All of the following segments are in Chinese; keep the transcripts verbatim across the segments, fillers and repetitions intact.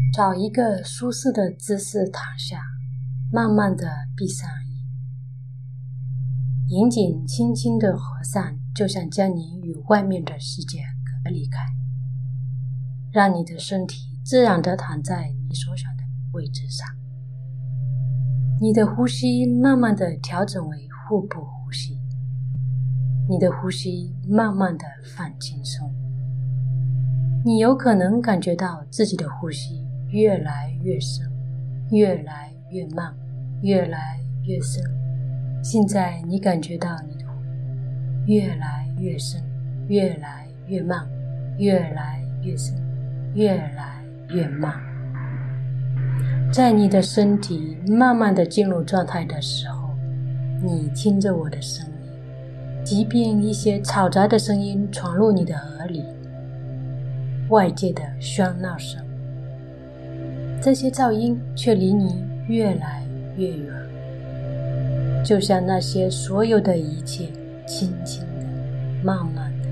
找一个舒适的姿势躺下，慢慢地闭上眼，眼睛轻轻地合上，就像将你与外面的世界隔离开，让你的身体自然地躺在你所想的位置上。你的呼吸慢慢地调整为腹部呼吸，你的呼吸慢慢地放轻松。你有可能感觉到自己的呼吸越来越深，越来越慢，越来越深。现在你感觉到你的呼吸越来越深，越来越慢，越来越深，越来越慢。在你的身体慢慢地进入状态的时候，你听着我的声音，即便一些嘈杂的声音闯入你的耳里，外界的喧闹声，这些噪音却离你越来越远，就像那些所有的一切轻轻的、慢慢的。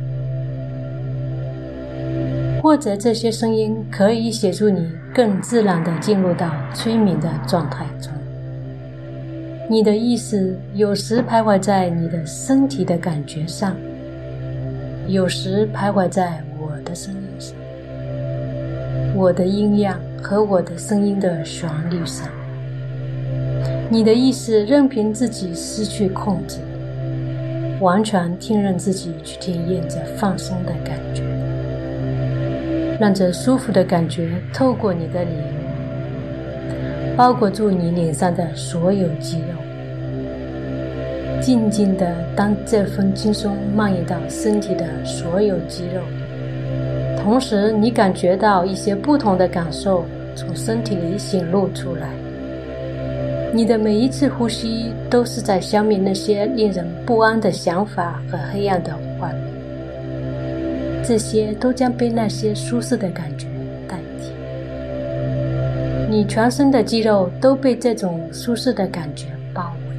或者这些声音可以协助你更自然地进入到催眠的状态中。你的意识有时徘徊在你的身体的感觉上，有时徘徊在我的声音上，我的音量和我的声音的旋律上。你的意识任凭自己失去控制，完全听任自己去体验这放松的感觉，让这舒服的感觉透过你的脸，包裹住你脸上的所有肌肉，静静地当这份轻松蔓延到身体的所有肌肉，同时你感觉到一些不同的感受从身体里显露出来。你的每一次呼吸都是在消灭那些令人不安的想法和黑暗的画面，这些都将被那些舒适的感觉代替。你全身的肌肉都被这种舒适的感觉包围，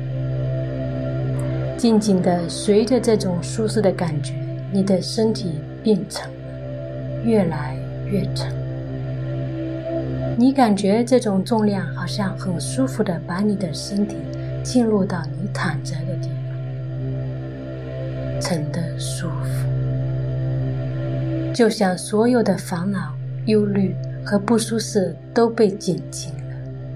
静静地随着这种舒适的感觉，你的身体变沉了，越来越沉。你感觉这种重量好像很舒服地把你的身体进入到你躺着的地方，沉得舒服，就像所有的烦恼、忧虑和不舒适都被减轻了。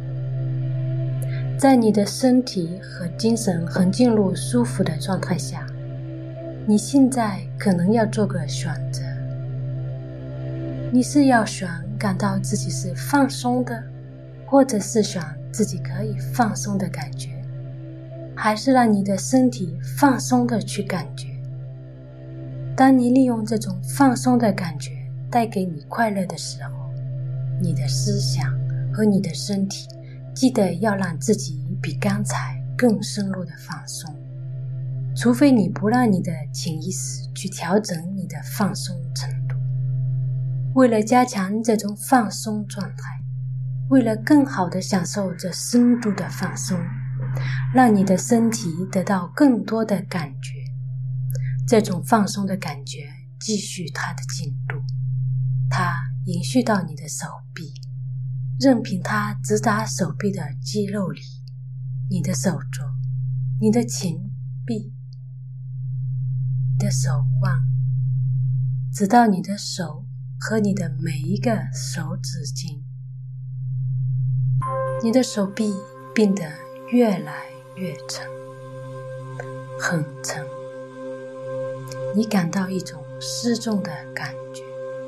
在你的身体和精神很进入舒服的状态下，你现在可能要做个选择。你是要选感到自己是放松的，或者是选自己可以放松的感觉，还是让你的身体放松的去感觉。当你利用这种放松的感觉带给你快乐的时候，你的思想和你的身体记得要让自己比刚才更深入的放松，除非你不让你的潜意识去调整你的放松程度。为了加强这种放松状态，为了更好地享受这深度的放松，让你的身体得到更多的感觉，这种放松的感觉继续它的进度，它延续到你的手臂，任凭它直达手臂的肌肉里，你的手肘，你的前臂，你的手腕，直到你的手和你的每一个手指尖。你的手臂变得越来越沉，很沉，你感到一种失重的感觉，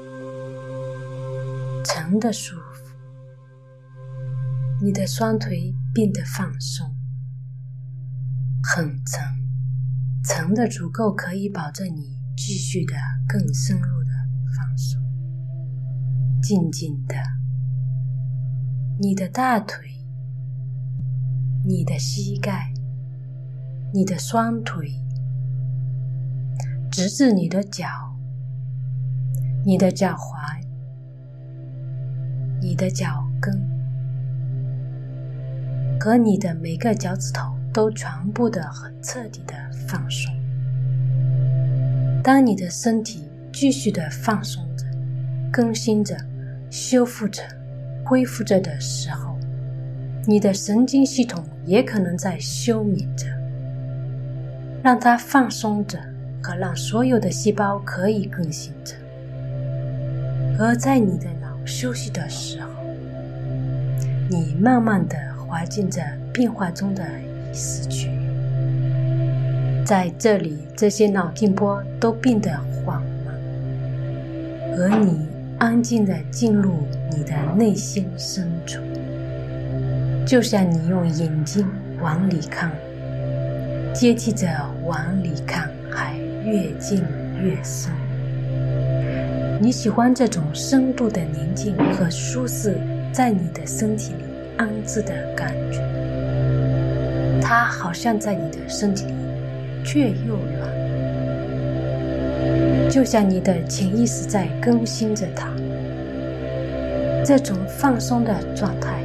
沉的舒服。你的双腿变得放松，很沉，沉的足够可以保证你继续的更深入的放松。静静的，你的大腿，你的膝盖，你的双腿，直至你的脚，你的脚踝，你的脚跟，和你的每个脚趾头都全部的很彻底的放松。当你的身体继续的放松着，更新着，修复着， 恢复着的时候，你的神经系统也可能在休眠着，让它放松着和让所有的细胞可以更新着。而在你的脑休息的时候，你慢慢地滑进着变化中的意识区域，在这里这些脑电波都变得缓慢，而你安静地进入你的内心深处，就像你用眼睛往里看，接替着往里看还越进越深。你喜欢这种深度的宁静和舒适在你的身体里安置的感觉，它好像在你的身体里却又软，就像你的潜意识在更新着它。这种放松的状态，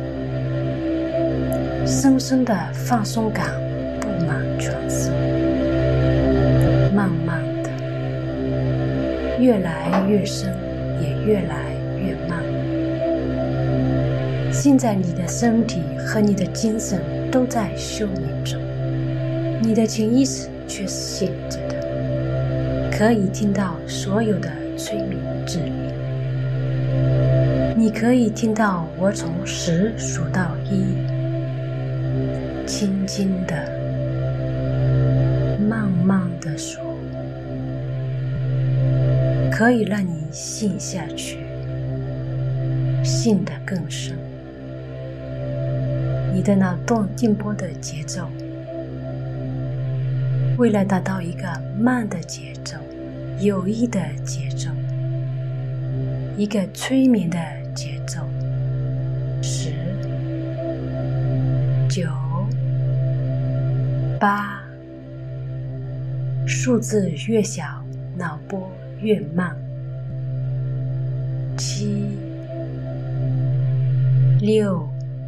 深深的放松感布满全身，慢慢的越来越深，也越来越慢。现在你的身体和你的精神都在休眠中，你的潜意识却是醒着的，可以听到所有的催眠指令。你可以听到我从十数到一，轻轻的慢慢的数，可以让你陷下去，陷得更深。你的脑动电波的节奏，为了达到一个慢的节奏，有益的节奏，一个催眠的节奏，十、九、八，数字越小，脑波越慢，七、六、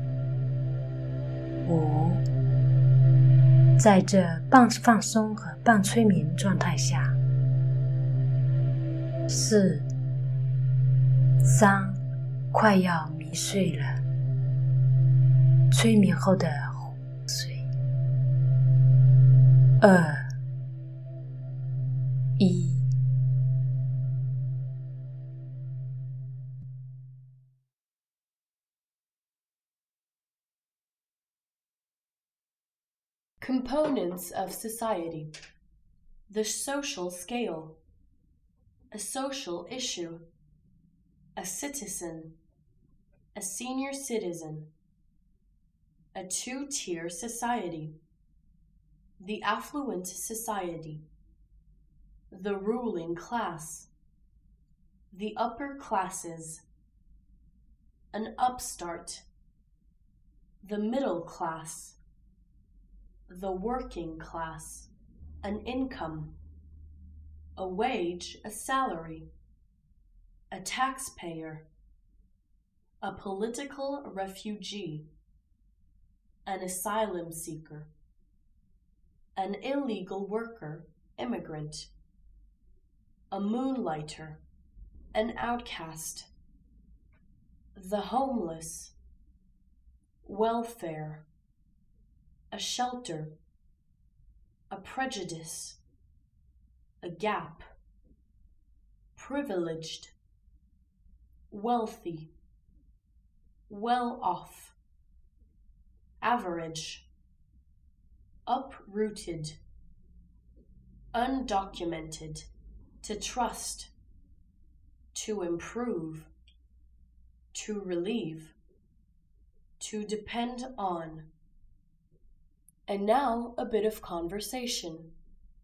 五，在这半放松和半催眠状态下，四、三，快要迷睡了，催眠后的昏睡，二、一。 Components of society. The social scale. A social issue. A citizen. A senior citizen. A two-tier society. The affluent society. The ruling class. The upper classes. An upstart. The middle class. The working class, an income, a wage, a salary, a taxpayer, a political refugee, an asylum seeker, an illegal worker, immigrant, a moonlighter, an outcast, the homeless, welfare, a shelter, a prejudice, a gap, privileged, wealthy, well off, average, uprooted, undocumented, to trust, to improve, to relieve, to depend on. And now a bit of conversation.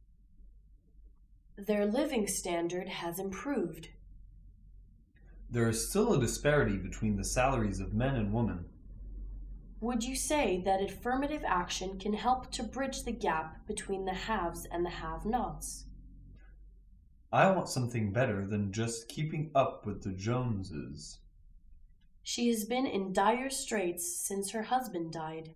Their living standard has improved. There is still a disparity between the salaries of men and women. Would you say that affirmative action can help to bridge the gap between the haves and the have-nots? I want something better than just keeping up with the Joneses. She has been in dire straits since her husband died.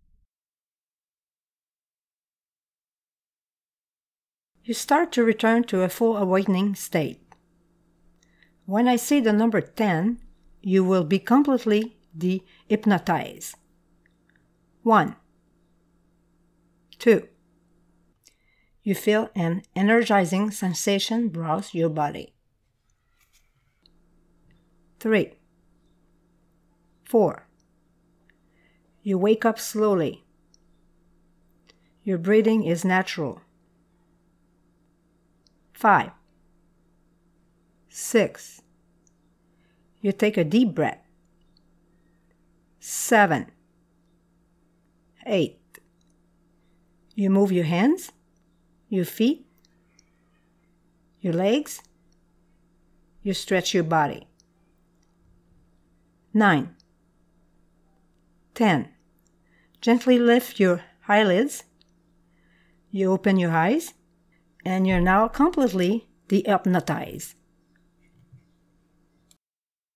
You start to return to a full awakening state. When I say the number ten, you will be completely de-hypnotize. One. Two. You feel an energizing sensation browse your body. Three. Four. You wake up slowly. Your breathing is natural. Five. Six. You take a deep breath. Seven. Eight. You move your hands, your feet, your legs. You stretch your body. Nine. Ten. Gently lift your eyelids. You open your eyes, and you're now completely de-hypnotized.